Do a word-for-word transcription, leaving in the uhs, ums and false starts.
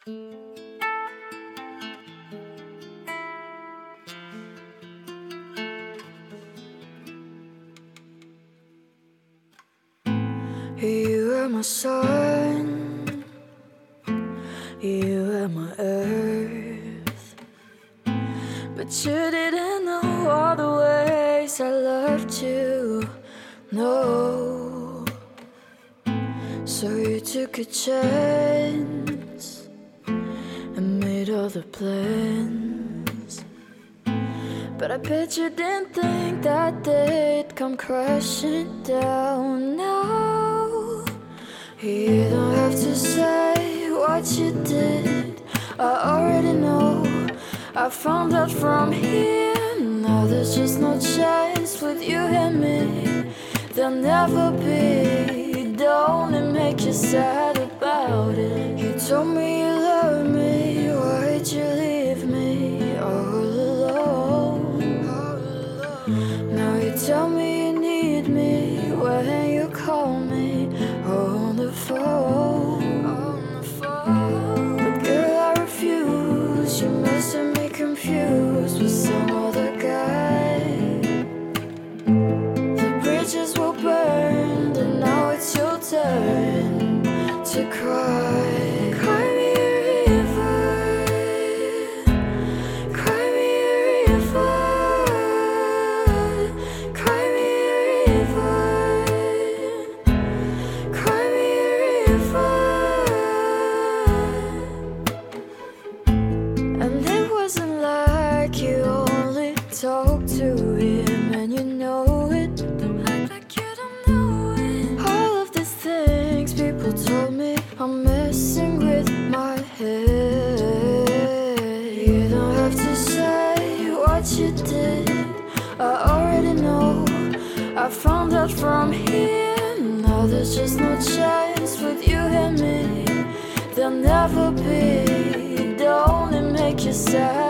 You are my sun, you are my earth, but you didn't know all the ways I loved you, no. So you took a chance and made all the plans, but I bet you didn't think that they'd come crashing down. No, you don't have to say what you did, I already know. I found out from here, now there's just no chance with you and me. There'll never be, don't it make you sad about it? You told me you love me, why'd you leave me all alone? Now you tell me you need me when you call me on the phone. But girl, I refuse, you're missing me confused with some other guy. The bridges were burned and now it's your turn to cry. Cry me a river, cry me a river, cry me a river, cry me a river. And it wasn't like you only talk to him and you know it. Don't act like you don't know it. All of these things people told me are messing with my head. You don't have to say what you did, I already know. I found out from here, now there's just no chance with you and me. There'll never be, don't it make you sad